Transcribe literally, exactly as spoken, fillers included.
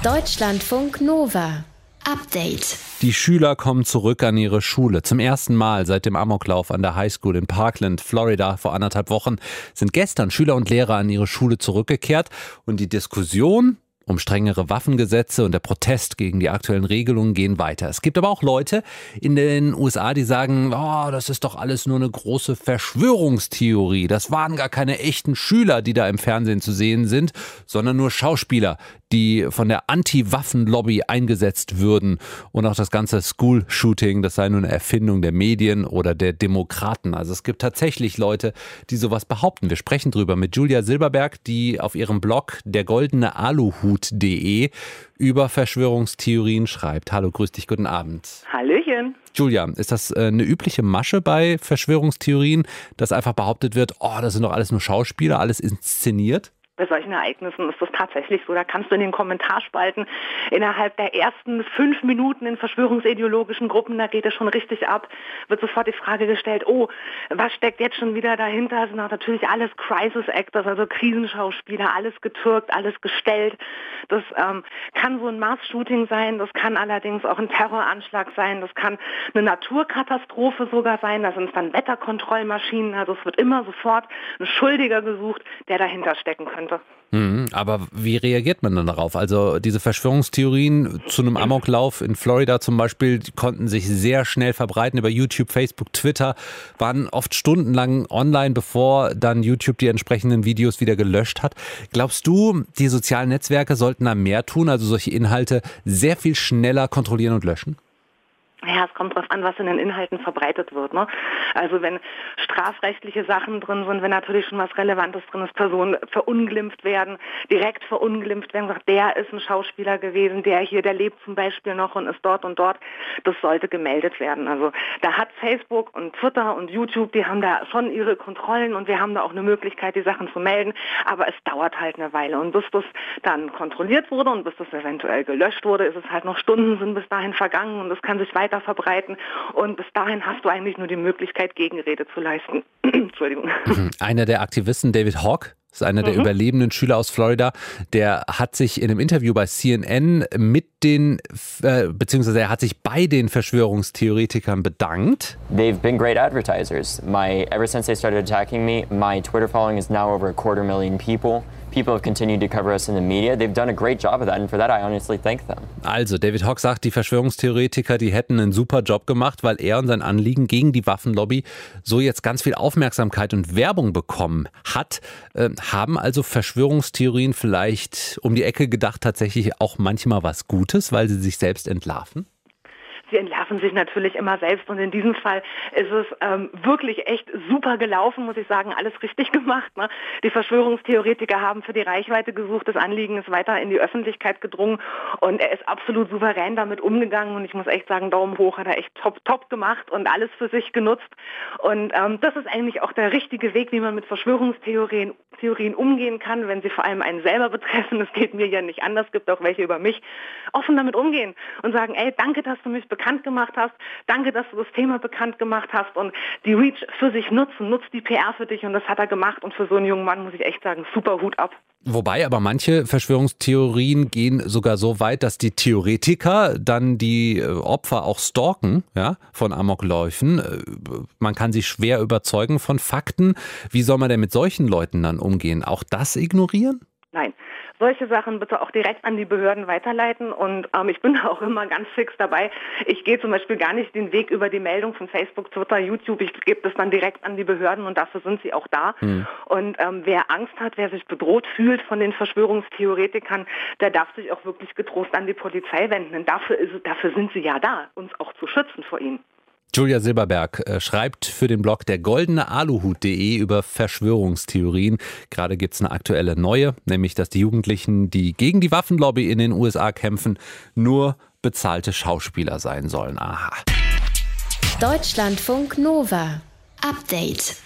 Deutschlandfunk Nova. Update. Die Schüler kommen zurück an ihre Schule. Zum ersten Mal seit dem Amoklauf an der Highschool in Parkland, Florida, vor anderthalb Wochen sind gestern Schüler und Lehrer an ihre Schule zurückgekehrt. Und die Diskussion um strengere Waffengesetze und der Protest gegen die aktuellen Regelungen gehen weiter. Es gibt aber auch Leute in den U S A, die sagen, oh, das ist doch alles nur eine große Verschwörungstheorie. Das waren gar keine echten Schüler, die da im Fernsehen zu sehen sind, sondern nur Schauspieler, die von der Anti-Waffen-Lobby eingesetzt würden. Und auch das ganze School-Shooting, das sei nur eine Erfindung der Medien oder der Demokraten. Also es gibt tatsächlich Leute, die sowas behaupten. Wir sprechen drüber mit Julia Silberberg, die auf ihrem Blog der goldene Aluhut punkt de über Verschwörungstheorien schreibt. Hallo, grüß dich, guten Abend. Hallöchen. Julia, ist das eine übliche Masche bei Verschwörungstheorien, dass einfach behauptet wird, oh, das sind doch alles nur Schauspieler, alles inszeniert? Bei solchen Ereignissen ist das tatsächlich so. Da kannst du in den Kommentarspalten innerhalb der ersten fünf Minuten in verschwörungsideologischen Gruppen, da geht es schon richtig ab, wird sofort die Frage gestellt, oh, was steckt jetzt schon wieder dahinter? Das sind auch natürlich alles Crisis Actors, also Krisenschauspieler, alles getürkt, alles gestellt. Das ähm, kann so ein Mass-Shooting sein, das kann allerdings auch ein Terroranschlag sein, das kann eine Naturkatastrophe sogar sein, da sind es dann Wetterkontrollmaschinen, also es wird immer sofort ein Schuldiger gesucht, der dahinter stecken könnte. Mhm, aber wie reagiert man dann darauf? Also diese Verschwörungstheorien zu einem Amoklauf in Florida zum Beispiel, die konnten sich sehr schnell verbreiten über YouTube, Facebook, Twitter, waren oft stundenlang online, bevor dann YouTube die entsprechenden Videos wieder gelöscht hat. Glaubst du, die sozialen Netzwerke sollten da mehr tun, also solche Inhalte sehr viel schneller kontrollieren und löschen? Ja, es kommt darauf an, was in den Inhalten verbreitet wird. Ne? Also wenn strafrechtliche Sachen drin sind, wenn natürlich schon was Relevantes drin ist, Personen verunglimpft werden, direkt verunglimpft werden, sagt, der ist ein Schauspieler gewesen, der hier, der lebt zum Beispiel noch und ist dort und dort, das sollte gemeldet werden. Also da hat Facebook und Twitter und YouTube, die haben da schon ihre Kontrollen und wir haben da auch eine Möglichkeit, die Sachen zu melden, aber es dauert halt eine Weile und bis das dann kontrolliert wurde und bis das eventuell gelöscht wurde, ist es halt noch Stunden sind bis dahin vergangen und es kann sich weiter verbreiten und bis dahin hast du eigentlich nur die Möglichkeit, Gegenrede zu leisten. Entschuldigung. Einer der Aktivisten, David Hogg, ist einer der mhm. überlebenden Schüler aus Florida, der hat sich in einem Interview bei C N N mit den, äh, beziehungsweise er hat sich bei den Verschwörungstheoretikern bedankt. They've been great advertisers. My, ever since they started attacking me, my Twitter following is now over a quarter million people. People have continued to cover us in the media. They've done a great job of that, and for that I honestly thank them. Also, David Hogg sagt, die Verschwörungstheoretiker, die hätten einen super Job gemacht, weil er und sein Anliegen gegen die Waffenlobby so jetzt ganz viel Aufmerksamkeit und Werbung bekommen hat. Äh, haben also Verschwörungstheorien vielleicht um die Ecke gedacht tatsächlich auch manchmal was Gutes, weil sie sich selbst entlarven? Sie entlarven sich natürlich immer selbst und in diesem Fall ist es ähm, wirklich echt super gelaufen, muss ich sagen, alles richtig gemacht. Ne? Die Verschwörungstheoretiker haben für die Reichweite gesucht, das Anliegen ist weiter in die Öffentlichkeit gedrungen und er ist absolut souverän damit umgegangen und ich muss echt sagen, Daumen hoch, hat er echt top, top gemacht und alles für sich genutzt und ähm, das ist eigentlich auch der richtige Weg, wie man mit Verschwörungstheorien Theorien umgehen kann, wenn sie vor allem einen selber betreffen, das geht mir ja nicht anders, gibt auch welche über mich, offen damit umgehen und sagen, ey, danke, dass du mich bekannt gemacht hast, danke, dass du das Thema bekannt gemacht hast und die Reach für sich nutzen, nutzt die P R für dich und das hat er gemacht und für so einen jungen Mann muss ich echt sagen, super Hut ab. Wobei aber manche Verschwörungstheorien gehen sogar so weit, dass die Theoretiker dann die Opfer auch stalken, ja, von Amokläufen. Man kann sie schwer überzeugen von Fakten. Wie soll man denn mit solchen Leuten dann umgehen? Auch das ignorieren? Nein. Solche Sachen bitte auch direkt an die Behörden weiterleiten und ähm, ich bin da auch immer ganz fix dabei. Ich gehe zum Beispiel gar nicht den Weg über die Meldung von Facebook, Twitter, YouTube. Ich gebe das dann direkt an die Behörden und dafür sind sie auch da. Mhm. Und ähm, wer Angst hat, wer sich bedroht fühlt von den Verschwörungstheoretikern, der darf sich auch wirklich getrost an die Polizei wenden. Denn dafür, ist, dafür sind sie ja da, uns auch zu schützen vor ihnen. Julia Silberberg äh, schreibt für den Blog der goldene Aluhut punkt de über Verschwörungstheorien. Gerade gibt es eine aktuelle neue, nämlich dass die Jugendlichen, die gegen die Waffenlobby in den U S A kämpfen, nur bezahlte Schauspieler sein sollen. Aha. Deutschlandfunk Nova. Update.